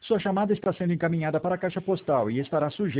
Sua chamada está sendo encaminhada para a caixa postal e estará sujeita